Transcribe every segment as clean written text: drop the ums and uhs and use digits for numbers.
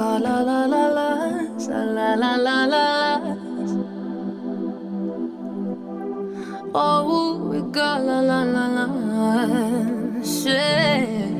la la la la la la la la. Oh, we got la la la la shit.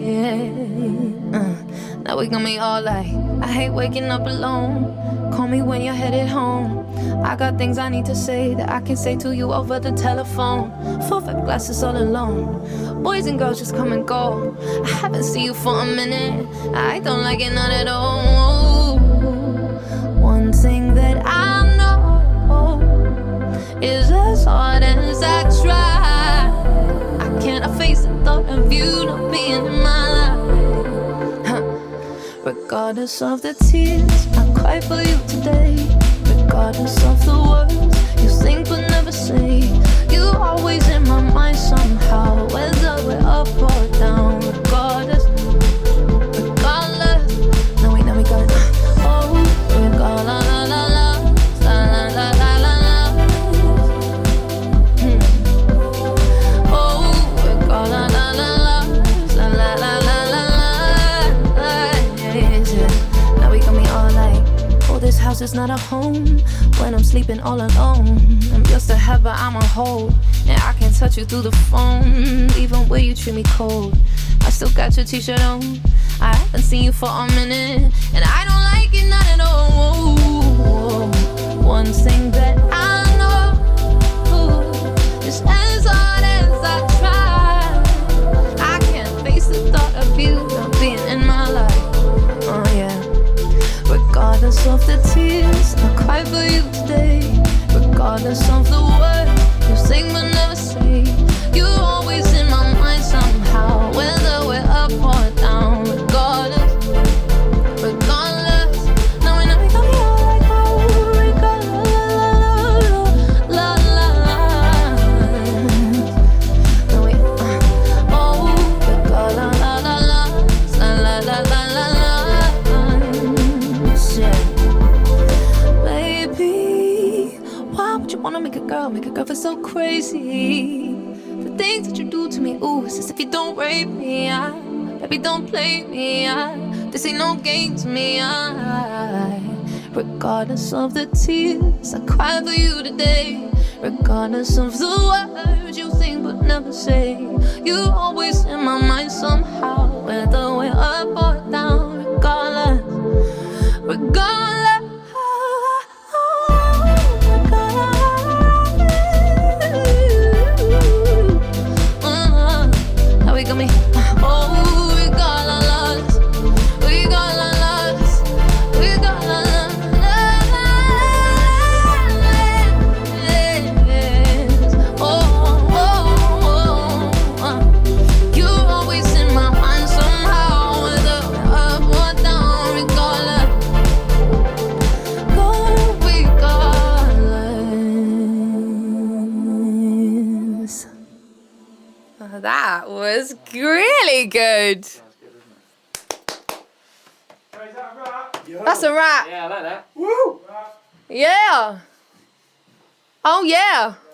Now we gon' meet all like I hate waking up alone. Call me when you're headed home. I got things I need to say that I can say to you over the telephone. Full fat glasses all alone. Boys and girls just come and go. I haven't seen you for a minute. I don't like it none at all. One thing that I know is as hard as I try, I can't face the thought of you not being in my life. Regardless of the tears I cry for you today, regardless of the words you think but never say, you always in my mind somehow, whether we're up or down. Regardless, now we got regardless, la la la la, la la la la la. Oh, regardless, la la la, la la la la la. Now we got me all like, oh, this house is not a home when I'm sleeping all alone. I'm just a have, but I'm a hold, and I can touch you through the phone, even when you treat me cold. I still got your t-shirt on. I haven't seen you for a minute, and I don't like it not at all. One thing that I know is as hard as I try, I can't face the thought of you not being in my life. Oh yeah. Regardless of the tears I cry for you today, regardless of the words you sing but never say, you're always in my mind somehow, whether we're up or down. Regardless, now we got me all like, oh, regardless, la la la. Now we, oh, regardless, la la la, la la la la la. Shit. Baby, why would you wanna make a girl feel so crazy? The things that you do to me, ooh, it's as if you don't rape me. Baby, don't play me. This ain't no game to me. Regardless of the tears I cry for you today, regardless of the words you think but never say, you always in my mind somehow, whether we're up or down. Regardless. Now we got me. Oh, we got la lots. We got la lots. We got la lots. Oh. You're always in my mind somehow, whether we're up or down. Regardless. That was really good. Is that a wrap? That's a wrap. Yeah, I like that. Woo! Yeah. Oh yeah.